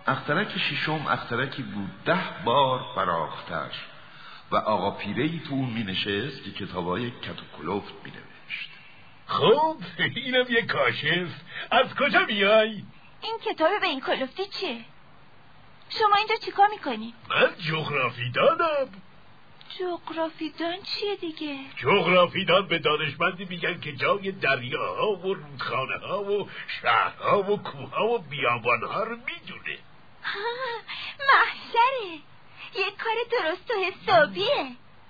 اخترک ششم اخترکی بود 10 بار فراختر و آقا پیره‌ای تو اون می نشست که کتابای کت و کلفت می نوشت. خب اینم یه کاشف. از کجا میای؟ این کتاب به این کلفتی چیه؟ شما اینجا چیکار میکنی؟ من جغرافیدانم. جغرافیدان چیه دیگه؟ جغرافیدان به دانشمندی میگن که جای دریاها و رودخانه‌ها و شهرها و کوهها و بیابانها رو میدونه. محشره. یک کار درست و حسابیه.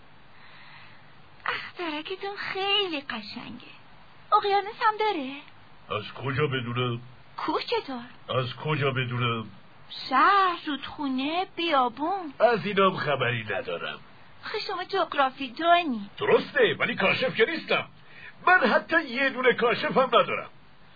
اخترکتون خیلی قشنگه. اقیانوس هم داره؟ از کجا بدونم؟ کوه چطور؟ از کجا بدونم؟ شهر، رودخونه، بیابون. از اینام خبری ندارم. شما جغرافیدانی. درسته، ولی کاشف که نیستم. من حتی یه دونه کاشف هم ندارم.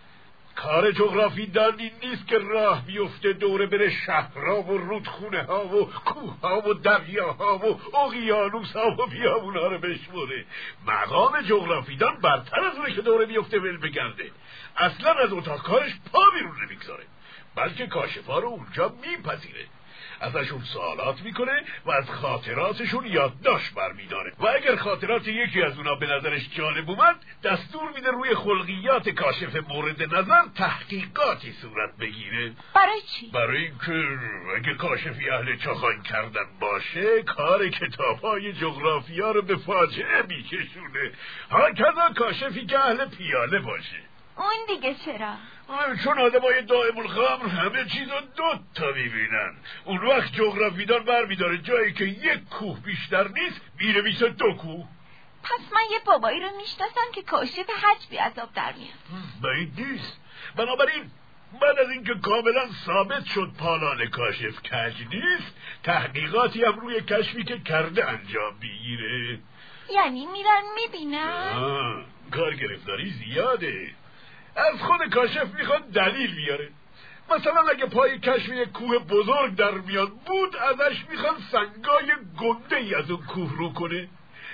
کار جغرافیدان این نیست که راه بیفته دوره بره شهرها و رودخونه ها و کوه ها و دریاها و اقیانوس ها و بیابون ها رو بشموره. مقام جغرافیدان برتر از اونه که دوره بیفته ول بگرده. اصلا از اتاق کارش پا بیرون نمیگذاره، بلکه کاشفا رو اونجا میپذیره، ازشون سوالات میکنه و از خاطراتشون یادداشت برمیداره و اگر خاطرات یکی از اونا به نظرش جالب اومد دستور میده روی خلقیات کاشف مورد نظر تحقیقاتی صورت بگیره. برای چی؟ برای اینکه اگه کاشفی اهل چاخان کردن باشه کار کتاب‌های جغرافیا رو به فاجعه میکشونه، هاکذا کاشفی که اهل پیاله باشه. اون دیگه چرا؟ چون آدمای دائم الخمر همه چیز رو 2 تا میبینن. اون وقت جغرافیدان برمیداره جایی که 1 کوه بیشتر نیست می‌نویسه 2 کوه. پس من یه بابایی رو میشناسم که کاشف حجبی از آب در میاد. بعید نیست. بنابراین بعد از اینکه کاملا ثابت شد پالان کاشف کج نیست، تحقیقاتی هم روی کشفی که کرده انجام میگیره. یعنی میرن میبینن؟ کار گرفتاری زیاده. از خود کاشف میخواد دلیل بیاره. مثلا اگه پای کشف یک کوه بزرگ در میاد بود ازش میخواد سنگای گنده ای از اون کوه رو کنه.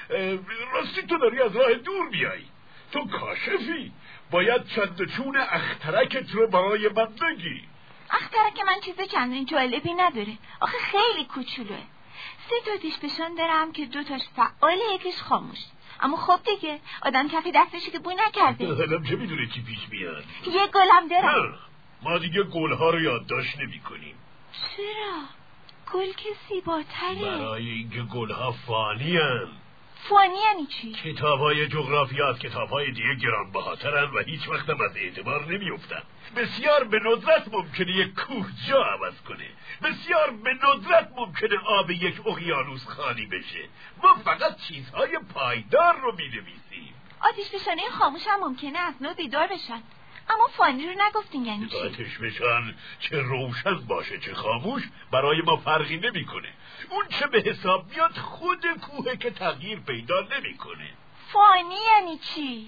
راستی تو داری از راه دور میایی، تو کاشفی، باید چند و چون اخترکت رو برای من بگی. اخترک من چیز چندین جالبی نداره، آخه خیلی کوچولوه. 3 تا دیش بشان دارم که 2 تاش فعال، یکیش خاموش. اما خب دیگه آدم کف دستش که بوی نکرده. آدم چه میدونه چی پیش میاد؟ یه گلم دارم. ما دیگه گلها رو یادداشت نمی کنیم. چرا؟ گل که زیباتره. برای اینکه گلها فانی هن. فانی یعنی چی؟ کتاب‌های جغرافیات کتاب‌های دیگه گرانبهاترن و هیچ وقت هم از اعتبار نمیافتن. بسیار به ندرت ممکنه یک کوه جا عوض کنه، بسیار به ندرت ممکنه آب یک اقیانوس خالی بشه. ما فقط چیزهای پایدار رو می‌نویسیم. آتش نشانه خاموش هم ممکنه از نو بیدار بشن، اما فانی رو نگفتین یعنی چی؟ آتش نشان چه روشن باشه چه خاموش برای ما فرقی نمی‌کنه. اون چه به حساب میاد خود کوه که تغییر پیدا نمی‌کنه. فانی یعنی چی؟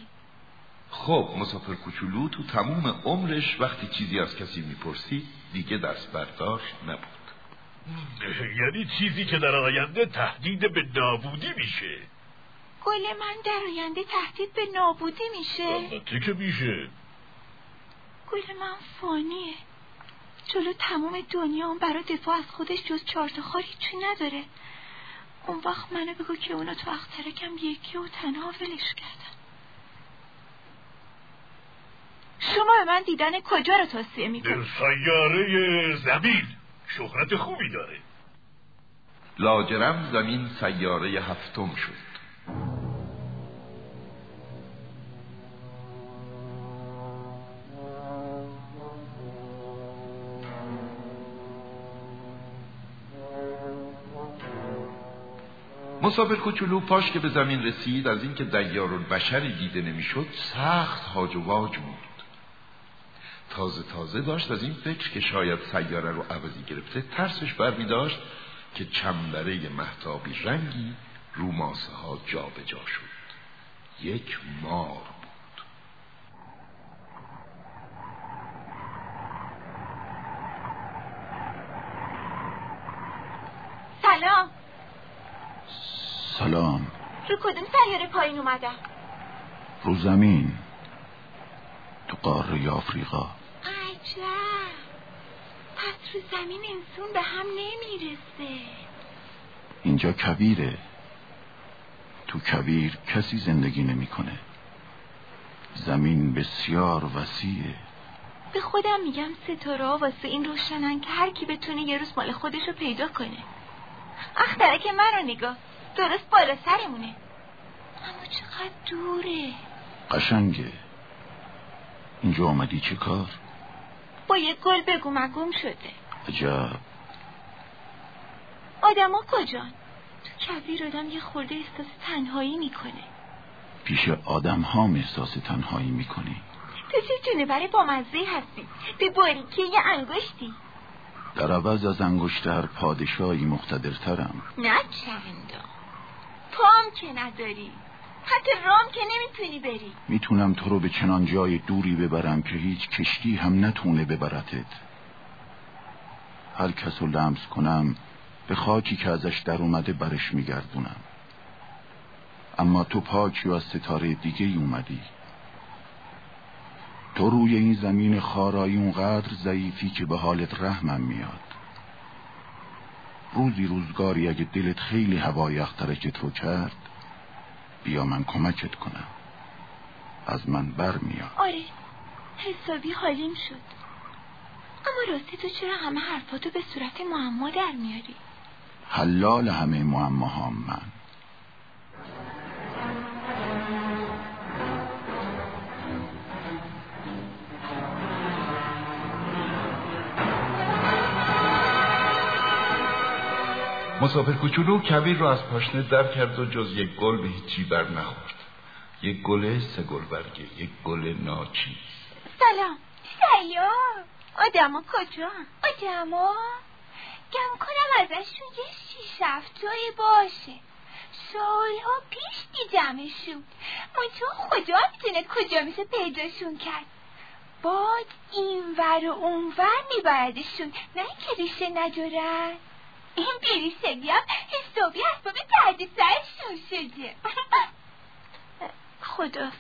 خب مسافر کوچولو تو تموم عمرش وقتی چیزی از کسی میپرسید دیگه دست برداشت نبود. یعنی چیزی که در آینده تهدید به نابودی میشه. گل من در آینده تهدید به نابودی میشه؟ البته که میشه. گل من فانیه، جلو تمام دنیا اون برای دفاع از خودش جز 4 تا خار هیچی نداره. اون وقت منو بگو که اونا تو اخترکم یکی و تنها ولش کردن. شما به من دیدن کجا رو توصیه میکنی؟ در سیاره زمین شهرت خوبی داره. لاجرم زمین سیاره 7م شد. مسافر کوچولو پاش که به زمین رسید از اینکه دیارالبشری دیده نمیشد سخت هاج و واج موند. تازه داشت از این فکر که شاید سیاره رو عوضی گرفته ترسش برمی داشت که چنبره مهتابی رنگی رو ماسه ها جا به جا شد. یک مار بود. سلام. رو کدوم سیاره پایین اومدن؟ رو زمین، تو قاره آفریقا. عجب، پس رو زمین انسون به هم نمیرسه. اینجا کبیره. تو کبیر کسی زندگی نمیکنه. زمین بسیار وسیعه. به خودم میگم ستاره ها واسه این روشنن که هر کی بتونه یه روز مال خودشو پیدا کنه. اخترک من رو نگاه، درست بالا سرمونه. اما چقدر دوره. قشنگه. اینجا آمدی چه کار؟ با یه گل بگو مگم شده. عجب. آدم ها کجان؟ تو کبیر آدم یه خورده احساس تنهایی میکنه. پیش آدم ها احساس تنهایی میکنی؟ تو چه جونور با مزه هستی؟ به باریکی یه انگشتی. در عوض از انگشتر پادشاهی مقتدرترم. نه چندان. پام که نداری، حتی رام که نمیتونی بری. میتونم تو رو به چنان جای دوری ببرم که هیچ کشتی هم نتونه ببرتت. هر کس رو لمس کنم به خاکی که ازش در اومده برش میگردونم. اما تو پاکی و از ستاره دیگه اومدی. تو روی این زمین خارایی اونقدر ضعیفی که به حالت رحمم میاد. روزگاری اگه دلت خیلی هوای اخترکت رو کرد، بیا من کمکت کنم. از من بر میاد. آره حسابی حالیم شد. اما راستی تو چرا همه حرفاتو به صورت معما در میاری؟ حلال همه معماهام من. مسافر کوچولو کبیر رو از پاشنه در کرد و جز یک گل به هیچی بر نخورد. یک گل 3 گلبرگه، یک گل ناچیز. سلام. آدما کجا؟ آدما گم کنم ازشون یه 6-7 جایی باشه. سالها پیش دیدمشون، منطقه خدا میدونه کجا میشه پیداشون کرد. باد این ور و اون ور میبردشون، نه که ریشه ندارن. این بیریشگی هم حسابی اسباب درد سرشون شده. خدافظ.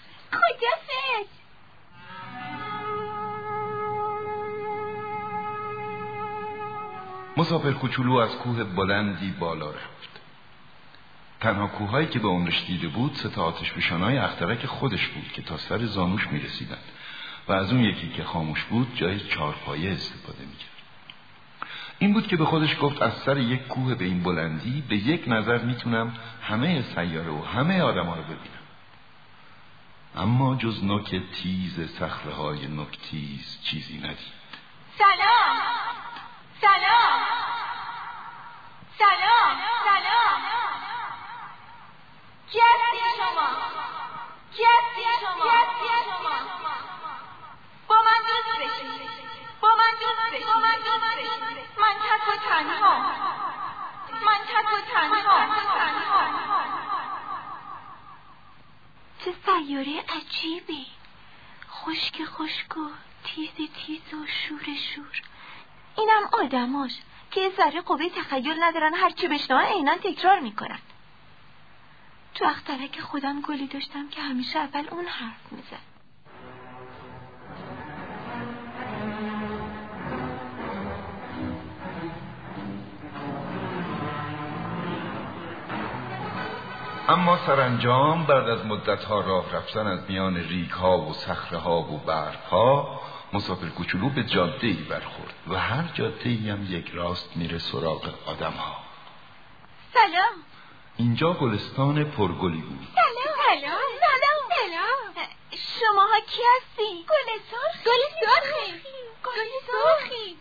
مسافر کوچولو از کوه بلندی بالا رفت. تنها کوههایی که به عمرش دیده بود 3 آتشفشان‌های اخترک خودش بود که تا سر زانوش میرسیدن و از اون یکی که خاموش بود جای 4 پایه استفاده میکرد. این بود که به خودش گفت از سر یک کوه به این بلندی به یک نظر میتونم همه سیاره و همه آدم ها رو ببینم. اما جز نوک تیز صخره‌های نوک‌تیز چیزی ندید. سلام. کی هستی شما؟ با من دوست بشید. من تک و تنها. چه سیاره عجیبی. خشک و تیز و شور. اینم آدماش که ذره قوه تخیل ندارن، هرچی بشنوان عیناً تکرار میکنن. تو اخترک خودم گلی داشتم که همیشه اول اون حرف میزد. اما سرانجام بعد از مدت‌ها راه رفتن از میان ریگ‌ها و صخره‌ها و برف‌ها، مسافر کوچولو به جاده‌ای برخورد و هر جاده‌ای هم یک راست میره سراغ آدم‌ها. سلام. اینجا گلستان پرگلی بود. سلام. شماها کی هستی؟ گل سرخی.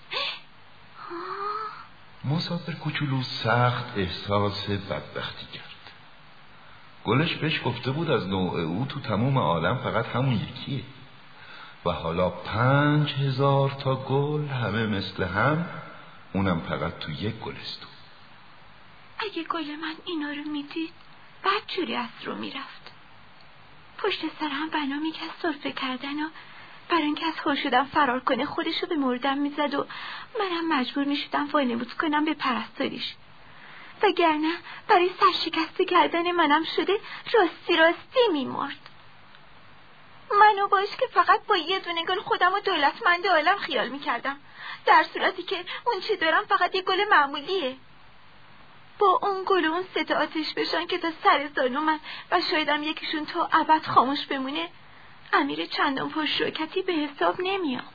مسافر کوچولو سخت احساس بدبختی کرد. گلش بهش گفته بود از نوع او تو تمام عالم فقط همون یکیه و حالا 5000 تا گل همه مثل هم، اونم فقط تو یک گلستون. اگه گل من اینا رو میدید بدجوری از رو میرفت. پشت سر هم بنا میکرد سرفه کردن و برای اینکه از هول شدم فرار کنه خودشو به مردم میزد و منم مجبور میشدم وانمود کنم به پرستاریش. وگرنه برای سرشکسته کردن منم شده راستی میمرد. منو باش که فقط با یه دونه گل خودم و دولتمند عالم خیال میکردم، در صورتی که اون چی دارم فقط یه گل معمولیه. با اون گل و اون 3 آتش بشن که تا سر زانو من و شایدم یکیشون تا ابد خاموش بمونه، امیر چندان پرشوکتی به حساب نمیام.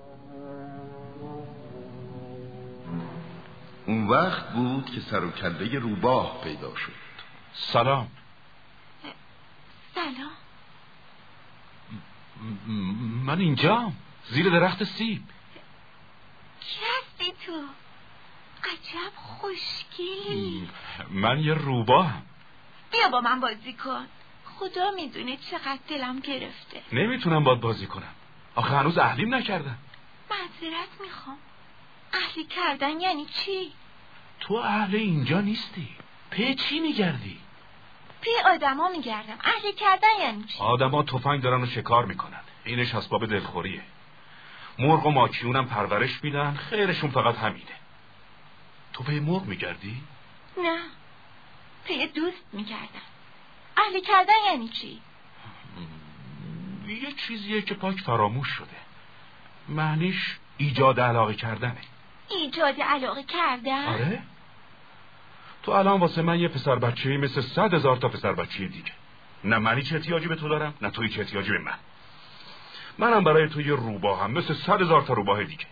اون وقت بود که سر و کله روباه پیدا شد. سلام. سلام. من اینجام، زیر درخت سیب. کی هستی تو؟ عجب خوشگلی. من یه روباهم. بیا با من بازی کن. خدا میدونه چقدر دلم گرفته. نمیتونم باد بازی کنم، آخه هنوز اهلیم نکردم. معذرت میخوام. اهلی کردن یعنی چی؟ تو اهل اینجا نیستی، پی چی میگردی؟ پی آدما میگردم. اهلی کردن یعنی چی؟ آدما تفنگ دارن و شکار میکنن، اینش اسباب دلخوریه. مرغ و ماکیونم پرورش میدن، خیرشون فقط همینه. تو پی مرغ میگردی؟ نه، پی دوست میگردم. اهلی کردن یعنی چی؟ یه چیزیه که پاک فراموش شده، معنیش ایجاد علاقه کردنه. ایجاد علاقه کردن؟ آره؟ تو الان واسه من یه پسر بچه‌ای مثل 100,000 تا پسر بچه دیگه. نه منی چه احتیاجی به تو دارم، نه تویی چه احتیاجی به من. منم برای تو یه روباهم مثل 100,000 تا روباه دیگه.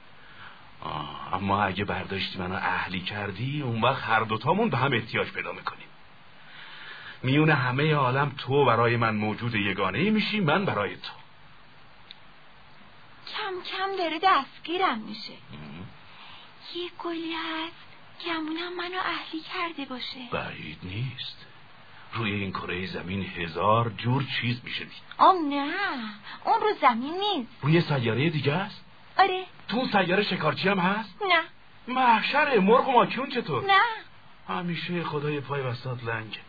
اما اگه برداشتی منو اهلی کردی، اون وقت هر دوتامون به هم احتیاج پیدا میکنیم. میون همه عالم تو برای من موجود یگانه‌ای میشی، من برای تو. کم کم داره دستگیرم میشه. یه گلی هست گمونم منو اهلی کرده باشه. بعید نیست. روی این کره زمین 1000 جور چیز میشه دید. نه، اون رو زمین نیست. روی سیاره دیگه است؟ آره. تو اون سیاره شکارچی هم هست؟ نه. محشره. مرغ و ماکیون چطور؟ نه. همیشه خدای پای وسط لنگه.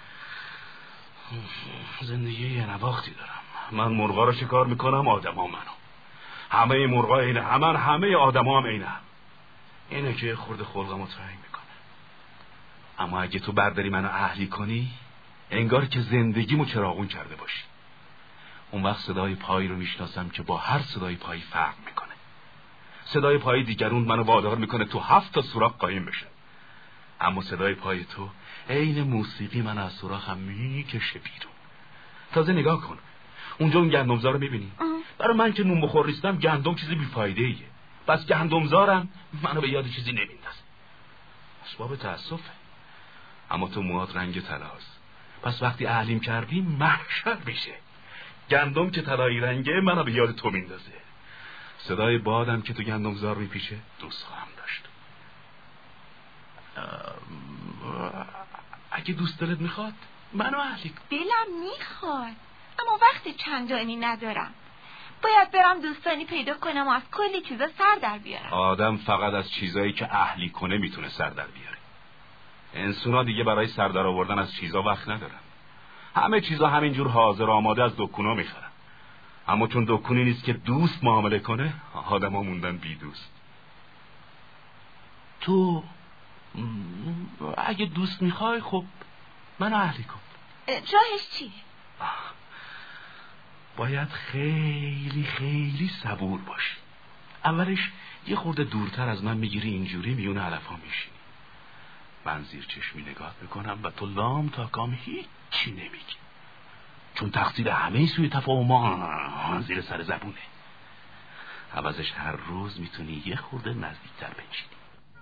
زندگی یه نواختی دارم. من مرغا رو شکار میکنم، آدما منو. همه مرغا اینه، همه آدما هم اینه. اینه که خورده خلقمو تنگ میکنه. اما اگه تو برداری منو اهلی کنی، انگار که زندگیمو چراغون کرده باشی. اون وقت صدای پایی رو میشناسم که با هر صدای پایی فرق میکنه. صدای پای دیگرون منو وادار میکنه تو 7 تا سوراخ قایم بشه. اما صدای پای تو عین موسیقی من از سوراخم میکشه بیرون. تازه نگاه کن، اونجا اون گندمزار رو میبینی؟ برای من که نون بخور نیستم گندم چیزی بیفایده ایه. پس گندمزارم منو به یاد چیزی نمیندازه. اسباب تأسفه. اما تو موهات رنگ طلاست، پس وقتی اهلیم کردی محشر میشه. گندم که طلایی رنگه منو به یاد تو میندازه. صدای بادم که تو گندمزار میپیچه دوست خواهم داشت. اگه دوست دلت میخواد منو اهلی کن. دلم میخواد، اما وقت چندانی ندارم. باید برم دوستانی پیدا کنم و از کلی چیزا سر در بیارم. آدم فقط از چیزایی که اهلی کنه میتونه سر در بیاره. انسونا دیگه برای سر در آوردن از چیزا وقت ندارن. همه چیزا همینجور حاضر آماده از دکونا میخرن. اما چون دکونی نیست که دوست معامله کنه، آدما موندن بی دوست. تو اگه دوست میخوای خب منو اهلی کن. جاهش چیه؟ باید خیلی خیلی صبور باشی. اولش یه خورده دورتر از من میگیری، اینجوری میون علفا میشینی. من زیر چشمی نگاه میکنم و تو لام تا کام هیچی نمیگی، چون تقصیر همه سوی تفاهم زیر سر زبونه. عوضش هر روز میتونی یه خورده نزدیکتر بنشینی.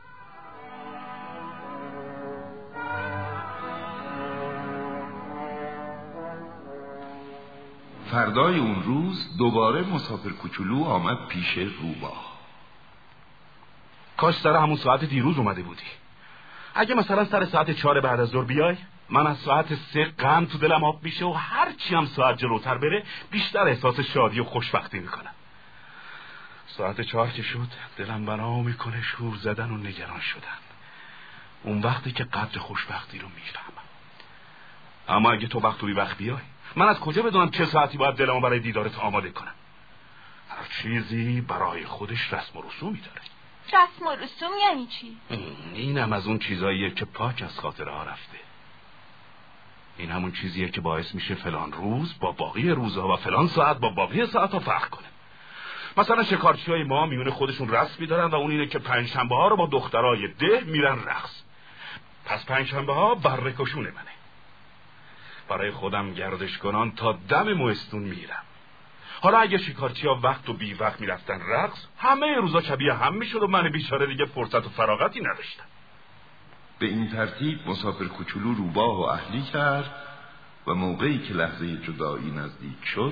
فردای اون روز دوباره مسافر کوچولو آمد پیش روباه. کاش سر همون ساعت دیروز اومده بودی. اگه مثلا سر ساعت 4 بعد از ظهر بیای، من از ساعت 3 غم تو دلم آب میشه و هر چی هم ساعت جلوتر بره بیشتر احساس شادی و خوشبختی میکنم. ساعت 4 که شد دلم بنا میکنه شور زدن و نگران شدن. اون وقتی که قدر خوشبختی رو میفهمم. اما اگه تو وقت و بی وقت بیای، من از کجا بدونم چه ساعتی باید دلمو برای دیدارت آماده کنم؟ هر چیزی برای خودش رسم و رسومی داره. رسم و رسوم یعنی چی؟ اینم از اون چیزاییه که پاک از خاطره ها رفته. این همون چیزیه که باعث میشه فلان روز با باقی روزها و فلان ساعت با باقی ساعتها فرق کنه. مثلا شکارچیای ما میونه خودشون رسمی دارن و اون اینه که پنجشنبه ها رو با دخترای ده میرن رقص. پس پنجشنبه ها برکشونه منه. برای خودم گردش کنان تا دم مهستون میرم. حالا اگه شکارچی‌ها وقت و بی وقت میرفتن رقص، همه روزا شبیه هم میشد و من بیچاره دیگه فرصت و فراغتی نداشتم. به این ترتیب مسافر کوچولو روباه و اهلی کرد و موقعی که لحظه جدایی نزدیک شد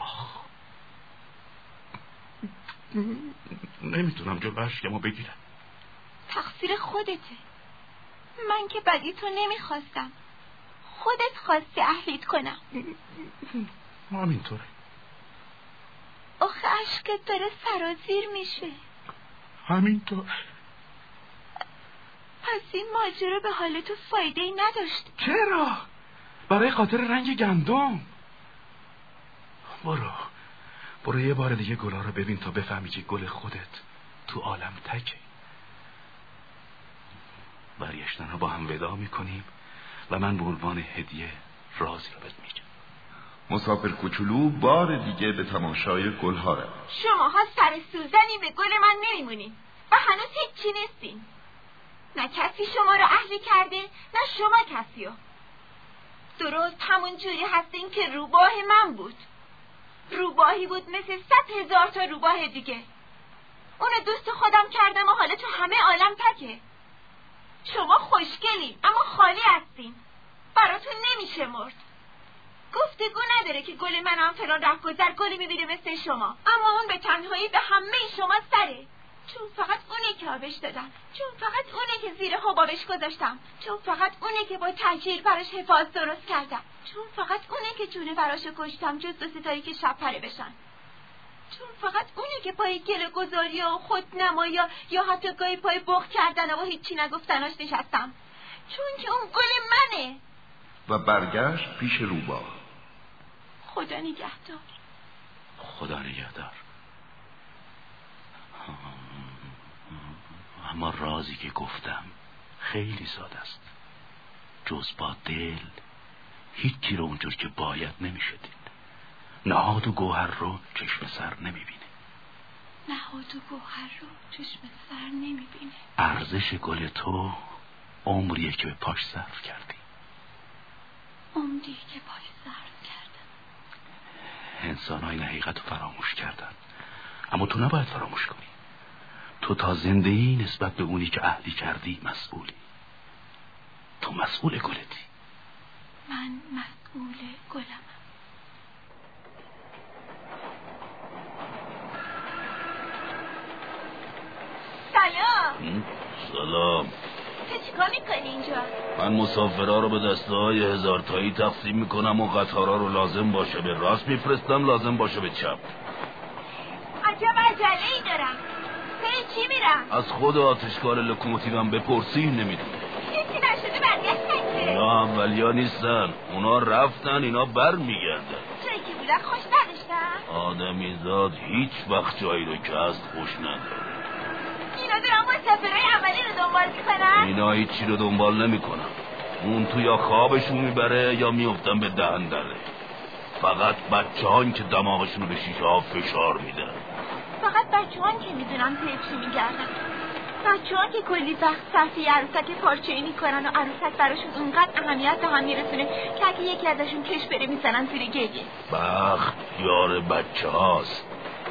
نمیتونم جلو اشکمو بگیرم. تقصیر خودته. من که بدی تو نمیخواستم، خودت خواستی اهلیت کنم. همینطوره. آخه اشکت داره سرازیر میشه. همینطور. پس این ماجرا به حال تو فایده ای نداشت. چرا؟ برای خاطر رنگ گندم. برو یه بار دیگه گلا رو ببین تا بفهمی که گل خودت تو عالم تکه. برگشتن رو با هم ودا میکنیم و من به عنوان هدیه رازی رو بهت میگم. مسافر کوچولو بار دیگه به تماشای گلها رفت. شماها سر سوزنی به گل من نمیمونین و هنوز هیچی نیستین. نه کسی شما رو اهلی کرده نه شما کسیو. درست همون جوری هستین که روباه من بود. روباهی بود مثل 100,000 تا روباه دیگه. اونو دوست خودم کردم و حالا تو همه عالم تکه. شما خوشگلین اما خالی هستین. براتون نمیشه مرد. گفتگو نداره که گل منم فلان رهگذر گلی میبینه مثل شما، اما اون به تنهایی به همه شما سره. چون فقط اونه که آبش دادم، چون فقط اونه که زیر حبابش گذاشتم، چون فقط اونه که با تحجیر براش حفاظ درست کردم، چون فقط اونه که جونه براشو کشتم جز 2 ستایی که شب پره بشن، چون فقط اونه که پای گله گذاری و خودنمایی یا حتی گاهی پای بغض کردن و هیچی نگفتناش نشستم، چون که اون گل منه. و برگشت پیش روباه. خدا نگهدار. خدا نگهدار. اما رازی که گفتم خیلی ساده است. جز با دل هیچی رو اونجور که باید نمیشه دید. نهاد و گوهر رو چشم سر نمیبینه. نهاد و گوهر رو چشم سر نمیبینه. ارزش گل تو عمریه که به پاش صرف کردی. عمری که پاش صرف کردم. انسان‌ها این حقیقت رو فراموش کردن، اما تو نباید فراموش کنی. تو تا زندگی نسبت به اونی که اهلی کردی مسئولی. تو مسئول گلتی. من مسئول گلم. سلام. سلام. تو چیکار میکنی اینجا؟ من مسافرها رو به دسته‌های 1000 تایی تقسیم میکنم و قطارها رو لازم باشه به راست میفرستم، لازم باشه به چپ. عجب عجله‌ای دارم. چی میرم؟ از خود آتشکار لوکوموتیوم بپرسی نمیدونی. چیزی نشده برگشتن که. اینا اولیا نیستن، اونا رفتن، اینا بر میگردن. جایی که بودن خوش نداشتن؟ آدمیزاد هیچ وقت جایی رو که هست خوش نداره. اینا دارن مسافرهای اولی رو دنبال میکنن؟ اینا هیچی رو دنبال نمیکنن. اون تو یا خوابشون میبره یا میافتن به دهندره. فقط بچه‌هان که دماغشون رو به شیشه ها فشار میدن. فقط بچه‌هان که میدونم توی چی میگردن. بچه‌هان که کلی وقت صرف عروسک پارچه‌ای میکنن و عروسک براشون اونقدر اهمیت به هم میرسونه که اگه یکی ازشون کش بره میزنن زیر گریه. بخت یار بچه هاست.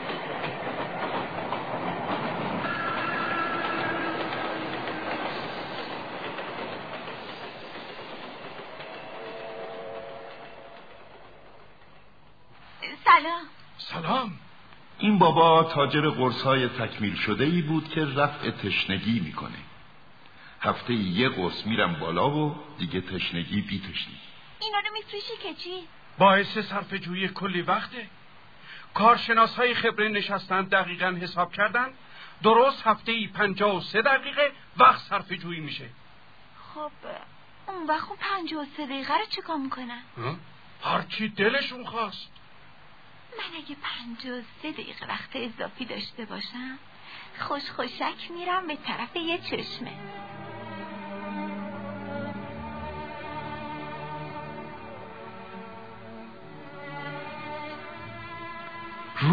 سلام. این بابا تاجر قرص‌های تکمیل شده‌ای بود که رفع تشنگی میکنه. هفته یه قرص میرم بالا و دیگه تشنگی بی تشنگی. اینا رو میفروشی که چی؟ باعث صرف جویی کلی وقته. کارشناس‌های خبره نشستن دقیقاً حساب کردن، درست هفته‌ای 53 دقیقه وقت صرف جویی میشه. خب اون وقت 53 دقیقه رو چیکار میکنن؟ هرچی دلشون خواست. من اگه 53 دقیقه وقت اضافی داشته باشم خوشک میرم به طرف یه چشمه.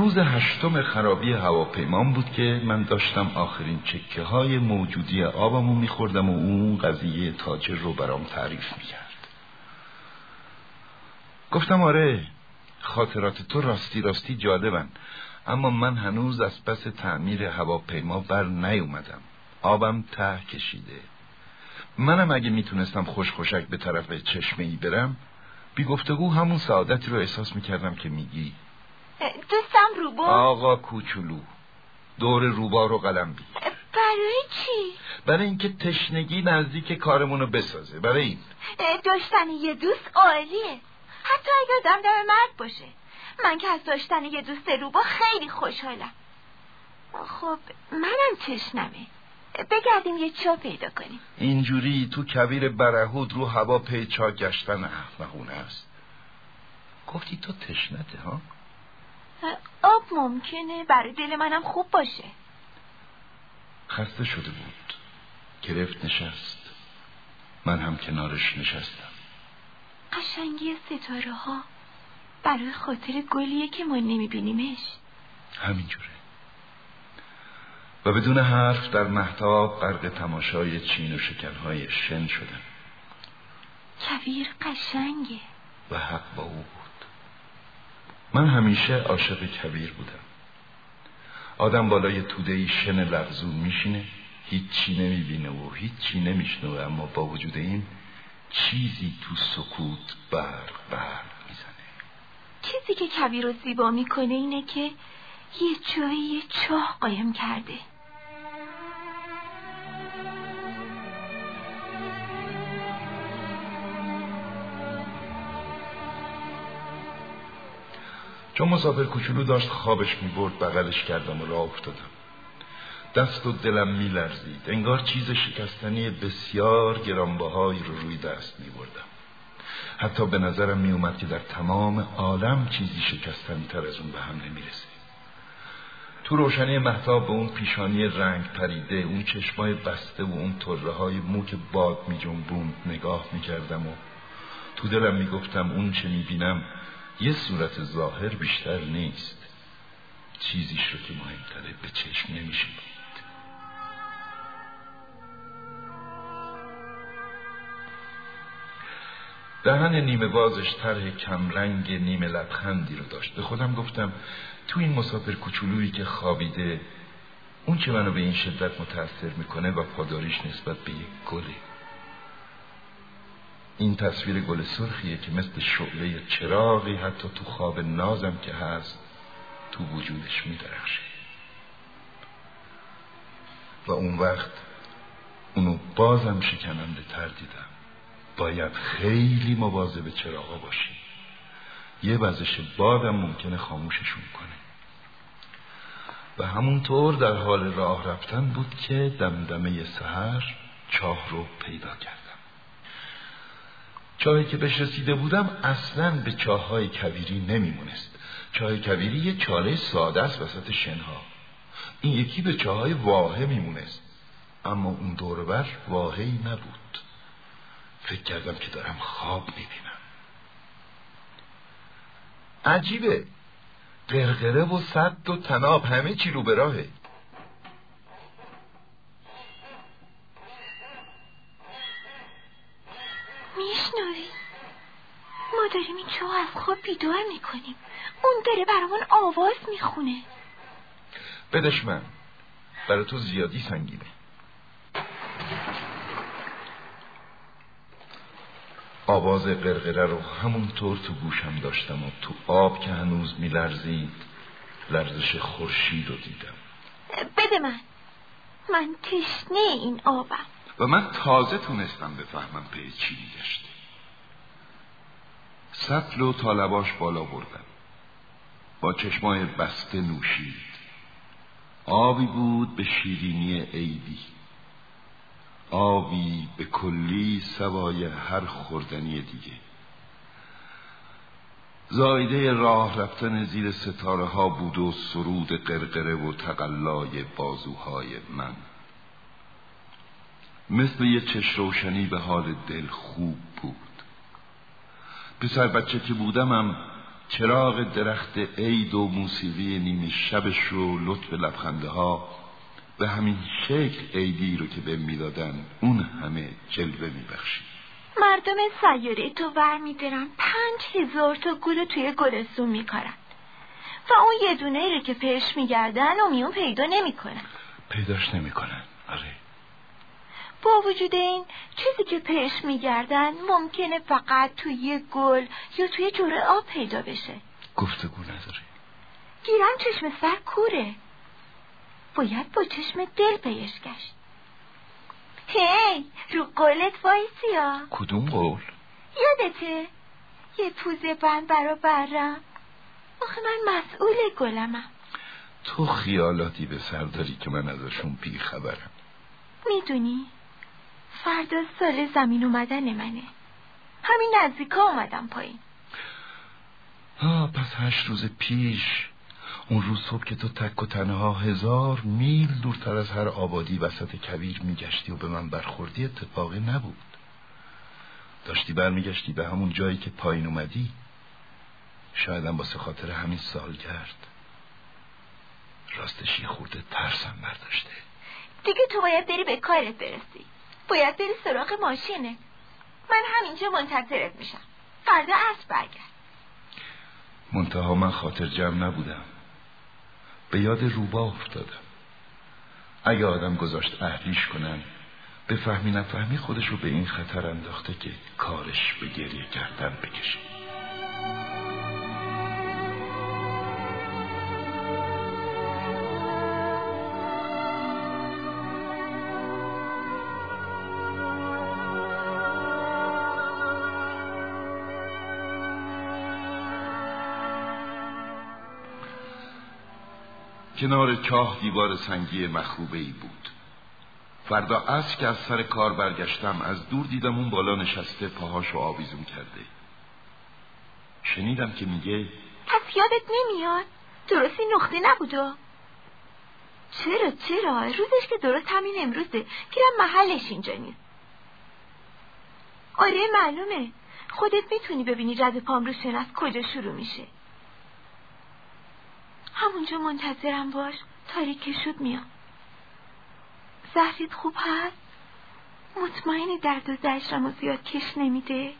روز 8 خرابی هواپیمان بود که من داشتم آخرین چکه های موجودی آبمو میخوردم و اون قضیه تاجر رو برام تعریف میکرد. گفتم آره، خاطرات تو راستی جالبن، اما من هنوز از پس تعمیر هواپیما بر نیومدم. آبم ته کشیده. منم اگه میتونستم خوشک به طرف چشمه ای برم، بی گفتگو همون سعادتی رو احساس میکردم که میگی. دوستم روبا. آقا کوچولو، دور روبا رو قلم بگیر. برای چی؟ برای اینکه تشنگی نزدیک کارمونو بسازه. برای این داشتن یه دوست عالیه، حتی اگه آدم در مرد باشه. من که از داشتن یه دوست روبا خیلی خوشحالم. خب منم تشنمه، بگردیم یه چا پیدا کنیم. اینجوری تو کویر برهود رو هوا پی چا گشتن احمقونه است. گفتی تو تشنته ها؟ آب ممکنه برای دل منم خوب باشه. خسته شده بود، گرفت نشست. من هم کنارش نشستم. قشنگی ستاره ها برای خاطر گلیه که ما نمیبینیمش. همینجوره. و بدون حرف در مهتاب غرق تماشای چین و شکنهای شن شدم. کویر قشنگه. و حق با او بود. من همیشه عاشق کویر بودم. آدم بالای تودهی شن لغزون میشینه، هیچی نمیبینه و هیچی نمیشنوه، اما با وجود این چیزی تو سکوت برق میزنه. چیزی که کویر رو زیبا میکنه اینه که یه جایی یه چاه قایم کرده. چون مسافر کوچولو داشت خوابش میبرد بغلش کردم و راه افتادم. دست و دلم میلرزید، انگار چیز شکستنی بسیار گرانبهایی رو روی دست میبردم. حتی به نظرم میومد که در تمام عالم چیزی شکستنی تر از اون به هم نمیرسه. تو روشنی مهتاب به اون پیشانی رنگ پریده، اون چشمای بسته و اون طره های مو که باد میجنبوند نگاه میکردم و تو دلم میگفتم اون چه میبینم یه صورت ظاهر بیشتر نیست، چیزیش رو که مهمتره به چشم نمیشه بود. دهن نیمه بازش طرح کمرنگ نیمه لبخندی رو داشت. به خودم گفتم تو این مسافر کوچولویی که خوابیده، اون چه منو به این شدت متاثر میکنه و پاداریش نسبت به یک گله. این تصویر گل سرخیه که مثل شعله چراغی حتی تو خواب نازم که هست تو وجودش میدرخشه. و اون وقت اونو بازم شکننده تر دیدم. باید خیلی مواظب چراغا باشی، یه وزش بادم ممکنه خاموششون کنه. و همونطور در حال راه رفتن بود که دمدمه سحر چاه رو پیدا کردم. چاهی که بهش رسیده بودم اصلاً به چاه‌های کویری نمیمونست. چاه کویری یه چاله ساده است وسط شنها. این یکی به چاه‌های واهه میمونست، اما اون دور بر واهه‌ای نبود. فکر کردم که دارم خواب میبینم. عجیبه، قرقره و سد و طناب همه چی رو به راهه. میشنوی؟ ما داریم این چاه از خواب بیدار میکنیم. اون داره برامون آواز میخونه. بدش من، برای تو زیادی سنگینه. آواز قرقره رو همونطور تو گوشم داشتم و تو آب که هنوز میلرزید لرزش خورشید رو دیدم. بده من تشنه این آبم. و من تازه تونستم بفهمم به چی میگشته. سطل و تا لباش بالا بردم، با چشمای بسته نوشید. آبی بود به شیرینی عیدی، آبی به کلی سوای هر خوردنی دیگه. زایده راه رفتن زیر ستاره ها بود و سرود قرقره و تقلای بازوهای من. مثل یه چشم روشنی به حال دل خوب بود. پسر بچه که بودمم چراغ درخت عید و موسیقی نیمه شبش و لطف لبخنده ها به همین شکل عیدی رو که به میدادن اون همه جلوه میبخشید. مردم سیاره تو ور میدارن 5000 تا گل توی گلستون میکارن و اون یه دونه رو که پیش میگردن و میون پیدا نمیکنن. پیداش نمیکنن. آره. با وجود این چیزی که پیش میگردن ممکنه فقط توی گل یا توی جوره آب پیدا بشه. گفتگو نداره. گیرم چشم سر کوره، باید با چشم دل پیش گشت. هی رو قولت وایسیا. کدوم قول؟ یادته یه پوزه بند برا برم؟ آخه من مسئول گلمم. تو خیالاتی به سر داری که من ازشون بی خبرم. میدونی فردا سال زمین اومدن منه، همین نزدیکا اومدم پایین. پس 8 روز پیش، اون روز صبح که تو تک و تنها 1000 میل دورتر از هر آبادی وسط کویر میگشتی و به من برخوردی، اتفاقی نبود. داشتی برمیگشتی به همون جایی که پایین اومدی. شایدم واسه خاطر همین سالگرد. راستش یه خورده ترسم برداشته. دیگه تو باید بری به کارت برسی، باید بری سراغ ماشینه. من همینجا منتظرت میشم، فردا عصر برگرد. منتها من خاطر جمع نبودم، به یاد روبا افتادم. اگه آدم گذاشت اهلیش کنن، به فهمی نفهمی خودشو به این خطر انداخته که کارش به گریه کردن بکشه. کنار چاه دیوار سنگی مخروبه‌ای بود. فردا عصر که از سر کار برگشتم، از دور دیدم اون بالا نشسته، پاهاشو آویزون کرده. شنیدم که میگه پس یادت نمیاد؟ درست این نقطه نبودا؟ چرا؟ روزش که درست همین امروزه، گیرم محلش اینجا نیست. آره معلومه، خودت میتونی ببینی رد پام رو شناس کجا شروع میشه. همونجا منتظرم باش، تاریک شد میام. زهرت خوب هست؟ مطمئنی درد و زجرم و زیاد کش نمیده؟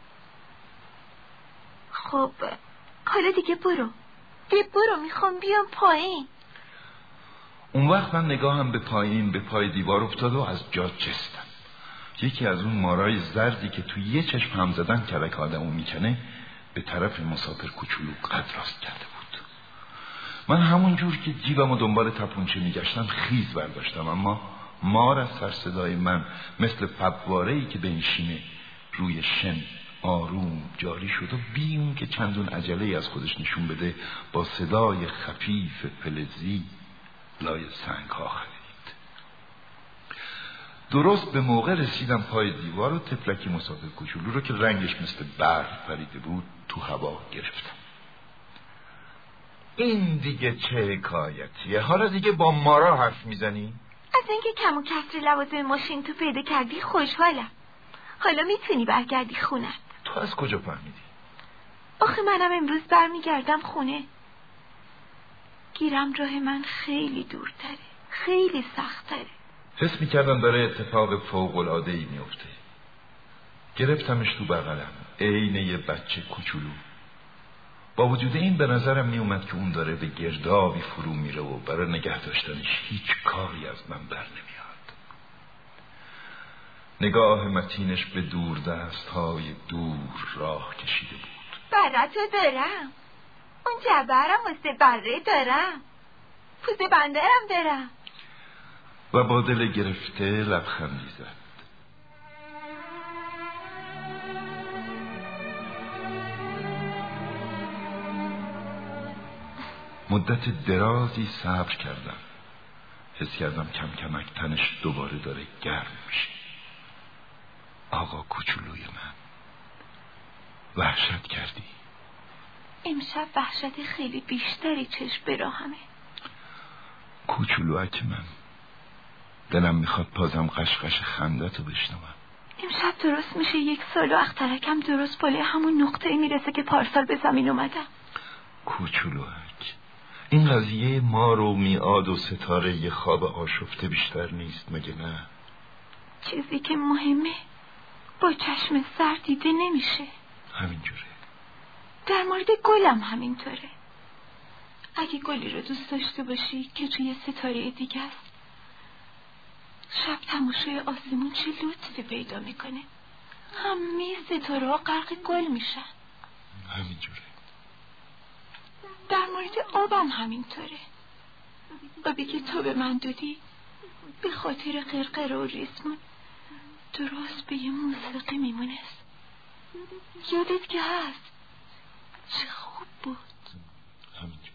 خب حالا دیگه برو، میخوام بیام پایین. اون وقت من نگاهم به پایین، به پای دیوار افتاد و از جا جستم. یکی از اون مارای زردی که توی یه چشم هم زدن کلک آدمو میکنه به طرف مسافر کوچولو قد راست کرده بود. من همون جور که جیبم و دنبال تپونچه میگشتم خیز برداشتم، اما مار از سر صدای من مثل فواره‌ای که بنشینه روی شن آروم جاری شد و بی اون که چندون عجله از خودش نشون بده با صدای خفیف فلزی لای سنگ ها خلید. درست به موقع رسیدم پای دیوار و تفلکی مسافر کوچولو رو که رنگش مثل برف پریده بود تو هوا گرفتم. این دیگه چه حکایتیه؟ حالا دیگه با مارا حرف میزنی؟ از اینکه کم و کسر لوازم ماشین تو پیدا کردی خوشحالم. حالا میتونی برگردی خونه. تو از کجا فهمیدی؟ آخه منم امروز برمیگردم خونه. گیرم راه من خیلی دورتره، خیلی سختره. حس میکردم داره اتفاق فوق‌العاده‌ای میفته. گرفتمش تو بغلم، عین یه بچه کوچولو. با وجود این به نظرم میومد که اون داره به گردابی فرو میره و برای نگه داشتنش هیچ کاری از من بر نمیاد. نگاه متینش به دور دست‌های دور راه کشیده بود. براتو دارم، اون جبرم واسه بره دارم، پوزه بندرم دارم. و با دل گرفته لبخندی زد. مدت درازی صبر کردم. حس کردم کم کمک تنش دوباره داره گرم میشه. آقا کوچولوی من، وحشت کردی. امشب وحشت خیلی بیشتری چشم به راهمه. کوچولوک من، دلم میخواد بازم قشقش خندتو بشنوم. امشب درست میشه 1 سال و اخترکم درست بالای همون نقطه میرسه که پارسال به زمین اومدم. کوچولوک، این قضیه مار و میعاد و ستاره یه خواب آشفته بیشتر نیست مگه نه؟ چیزی که مهمه با چشم سر دیده نمیشه. همینجوره. در مورد گلم همینطوره. اگه گلی رو دوست داشته باشی که توی ستاره دیگه است، شب تماشای آسمون چه لطفی پیدا میکنه. همه ستاره ها غرق گل میشن. همینجوره. در مورد آبم همینطوره. آبی که تو به من دادی به خاطر قرقره و ریسمون درست به یه موسیقی میمونست. یادت که هست؟ چه خوب بود. همینجوره.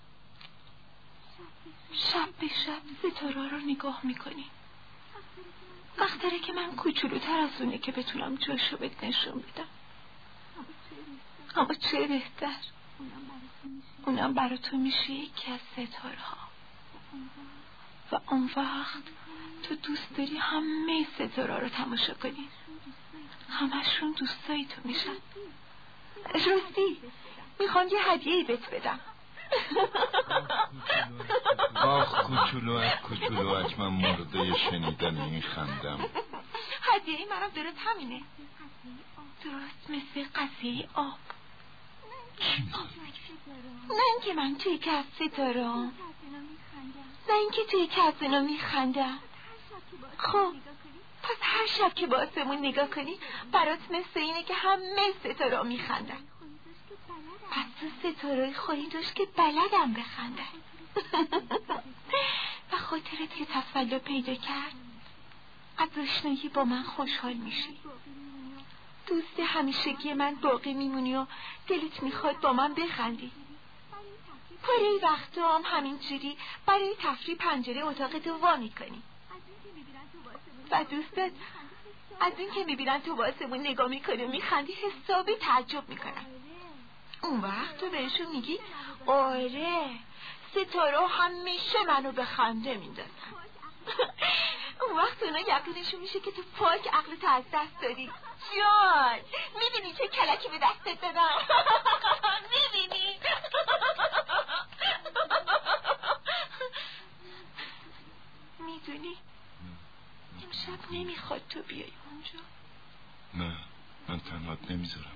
شب به شب ستاره رو نگاه میکنی. وقتره که من کوچولوتر از اونه که بتونم جاشو بهت نشون بدم. اما چه بهتر، اونم برا تو میشه یکی از ستاره ها. و اون وقت تو دوست داری همه ستاره رو تماشا کنی. همشون دوستای تو میشن. راستی میخوام یه هدیه‌ای بهت بدم. آخ کوچولوک، من مرده شنیدن این خندم. هدیه‌ای منم درست همینه. درست مثل قضیه آب. کی میخواد؟ نه اینکه من توی که از ستاره‌ام، نه اینکه توی که از اونا میخندم. خب پس هر شب که با آسمون نگاه کنی برات مثل اینه که همه ستاره میخندن. پس تو ستاره خوری داشت که بلدم بخندن. و خاطرت که تسلط پیدا کرد، از آشنایی با من خوشحال میشی. دوست همیشگی من باقی میمونی و دلت میخواد با من بخندی. پاره وقتا هم همینجوری برای تفریح پنجره اتاقتو وا میکنی و دوستت از این که میبینن تو با آسمون نگاه میکنی و میخندی حسابی تعجب میکنن. اون وقت تو بهشون میگی آره ستاره همیشه منو به خنده میندازن. اون وقت اونا یقینشون میشه که تو پاک عقلتو از دست دادی. جان میبینی چه کلکی به دستت دادم؟ میبینی؟ میدونی امشب نمیخواد تو بیای اونجا. نه من تنهات نمیذارم.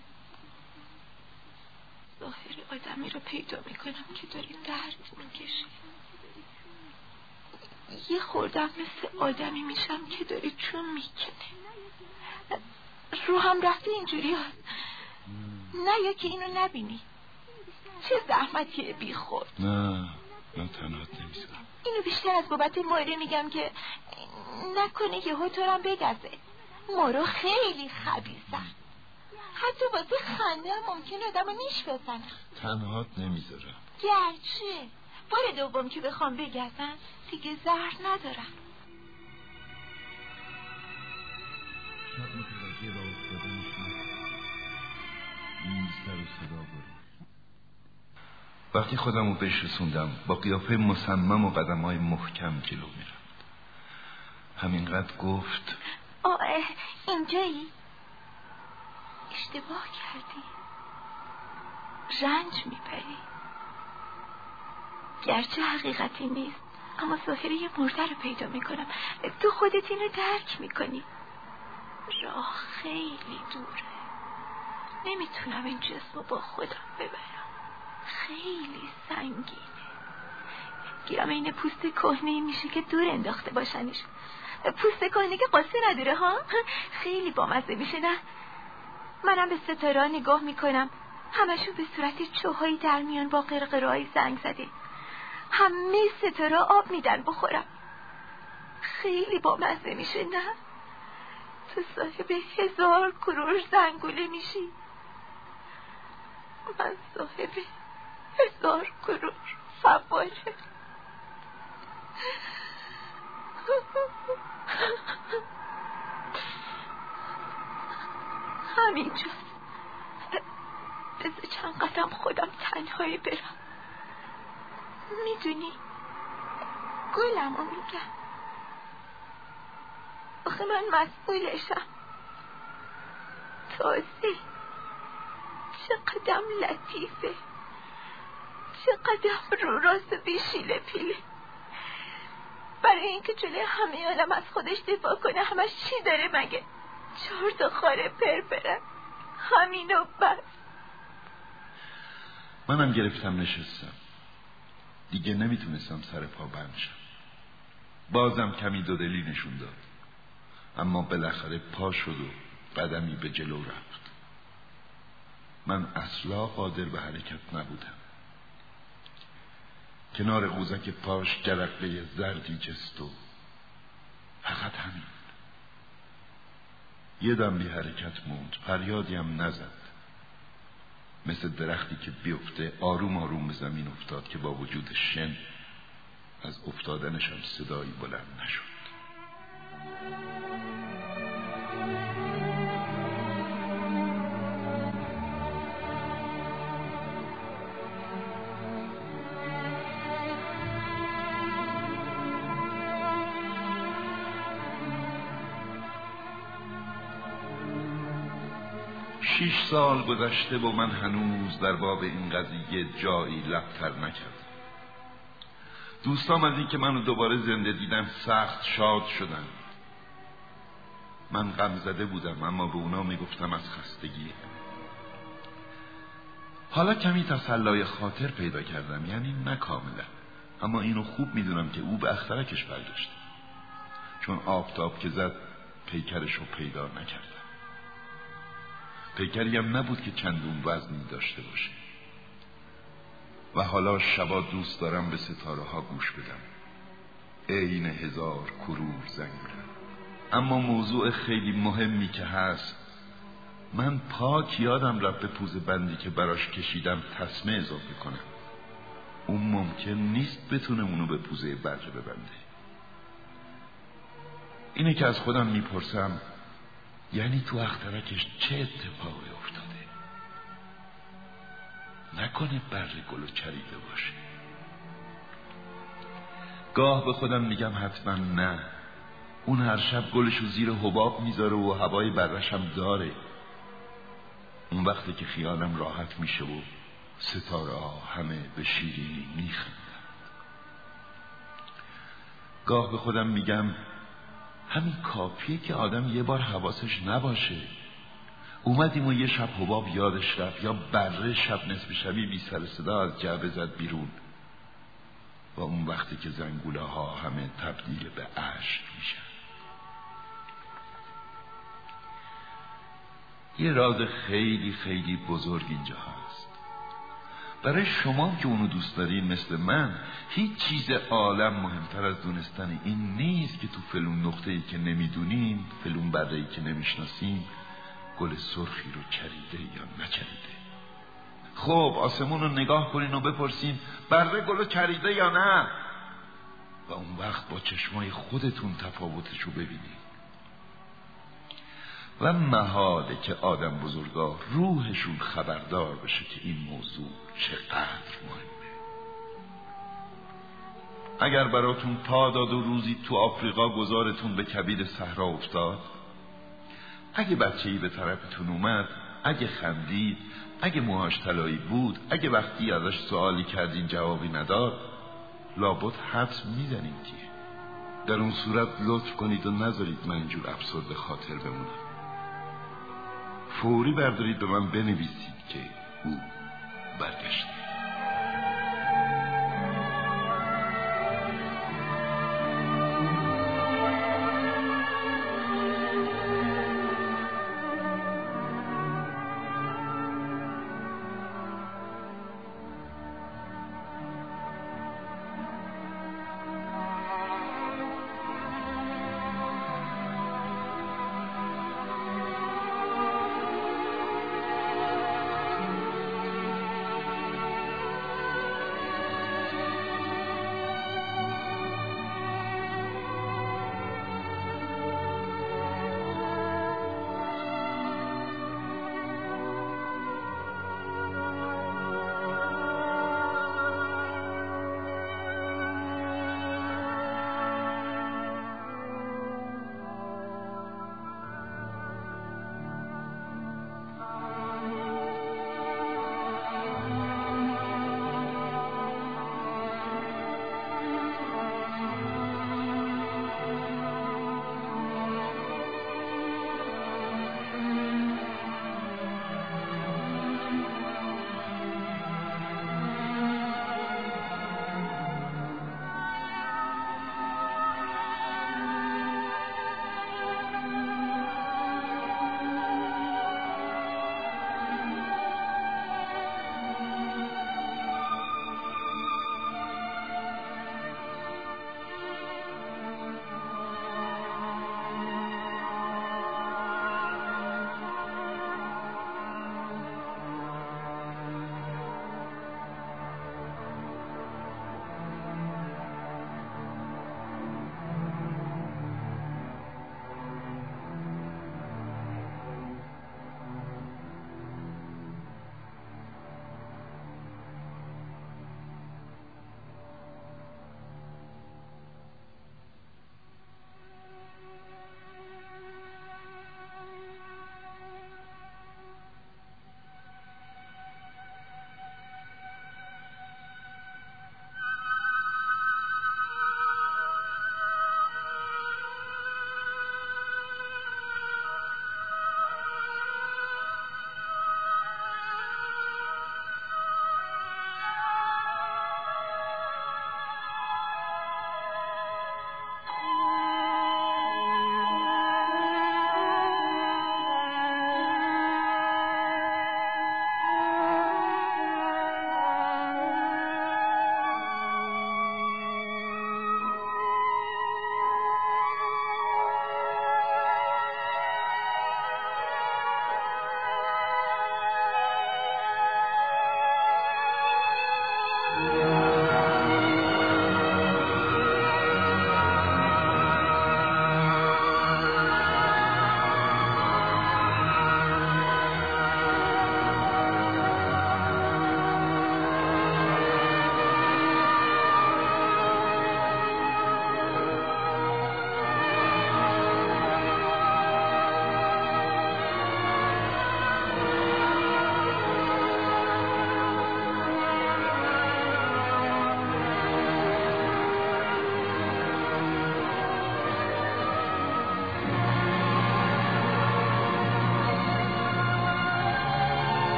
ظاهر آدمی رو پیدا میکنم که داری درد میکشی. یه خوردم مثل آدمی میشم که داری چون میکنه. رو هم رفته اینجوری هست. نه یا که اینو نبینی. چه زحمتیه بی خود. نه من تنهات نمیذارم. اینو بیشتر از بابت ماره میگم که نکنه یهو تو هم بگزه. مارو خیلی خبیثن. حتی واسه خنده هم ممکن آدم رو نیش بزنن. تنهات نمیذارم. گرچه بار دوم که بخوام بگزن دیگه زهر ندارم. شب متوجه با افتادن این سر و صدا برد. وقتی خودم رو بهش رسوندم با قیافه مصمم و قدم‌های محکم جلو میرفت. همینقدر گفت اینجایی؟ اشتباه کردی. رنج میبری. گرچه حقیقتی نیست اما ظاهر یه مرده رو پیدا میکنم. تو خودت اینو درک میکنی. راه خیلی دوره. نمیتونم این جسم رو با خودم ببرم. خیلی سنگینه. گیرم این پوست کهنه میشه که دور انداخته باشنش. پوست کهنه که قصه نداره ها. خیلی بامزه میشه نه؟ منم به ستاره ها نگاه میکنم. همشون به صورت چوهایی در میان با قرقره‌های زنگ زده. همه ستاره آب میدن بخورم. خیلی بامزه میشه نه؟ تو صاحب 1000 کرور زنگوله میشی. من صاحب 1000 کرور فواره. همینجاست. بذار چند قدم خودم تنهایی برم. میدونی گلمو میگم. آخه من مسئولشم. تازه چقدرم لطیفه. چقدر رو راست و بیشیله پیله. برای اینکه جلوی همه عالم از خودش دفاع کنه همش چی داره مگه؟ 4 تا خاره پرپرن، همین و بس. منم گرفتم نشستم. دیگه نمیتونستم سر پا بند شم. بازم کمی دودلی نشون داد، اما بالاخره پا شد و قدمی به جلو رفت. من اصلا قادر به حرکت نبودم. کنار قوزک پاش جرقه زردی جست و فقط همین. یه دم بی حرکت موند، فریادی هم نزد. مثل درختی که بیفته آروم آروم به زمین افتاد که با وجود شن از افتادنش هم صدایی بلند نشد. 6 سال گذشته و من هنوز در باب این قضیه جایی لب‌تر نکردم. دوستام از این که منو دوباره زنده دیدن سخت شاد شدن. من غم زده بودم، اما به اونا میگفتم از خستگی. حالا کمی تسلای خاطر پیدا کردم، یعنی نه کاملا، اما اینو خوب میدونم که او به اخترکش برگشت، چون آفتاب که زد پیکرشو پیدا نکردم. پیکری هم نبود که چندون وزنی داشته باشه. و حالا شبا دوست دارم به ستاره ها گوش بدم، عین 1000 کرور زنگ بدم. اما موضوع خیلی مهمی که هست، من پاک یادم رفت به پوز بندی که براش کشیدم تسمه اضافه کنم. اون ممکن نیست بتونه اونو به پوزه برقه ببنده. اینه که از خودم میپرسم یعنی تو اخترکش چه اتفاقی افتاده؟ نکنه بر گلو چریده باشه. گاه به خودم میگم حتما نه، اون هر شب گلشو زیر حباب میذاره و هوای برش هم داره. اون وقتی که خیالم راحت میشه و ستاره ها همه به شیرینی میخندن. گاه به خودم میگم همین کافیه که آدم یه بار حواسش نباشه. اومدیم و یه شب حباب یادش رفت، یا بره شب نصف شبی بی سر صدا از جعبه زد بیرون، و اون وقتی که زنگوله ها همه تبدیل به اشک میشن. یه راز خیلی خیلی بزرگ اینجا هست. برای شما که اونو دوست دارین مثل من، هیچ چیز عالم مهمتر از دونستن این نیست که تو فلون نقطه‌ای که نمیدونیم، فلون بره‌ای که نمیشناسیم، گل سرخی رو چریده یا نچریده. خب آسمون رو نگاه کنین و بپرسین بره گل رو چریده یا نه، و اون وقت با چشمای خودتون تفاوتشو ببینید. و محاله که آدم بزرگا روحشون خبردار بشه که این موضوع چقدر مهمه. اگر براتون پا داد و روزی تو آفریقا گذارتون به کبیر صحرا افتاد، اگه بچه‌ای به طرفتون اومد، اگه خندید، اگه موهاش طلایی بود، اگه وقتی ازش سوالی کردین جوابی نداد، لابد حدس میزنید که در اون صورت لطف کنید و نذارید من اینجور افسرده خاطر بمونم. فوری بردارید به من بنویسید که او برگشت.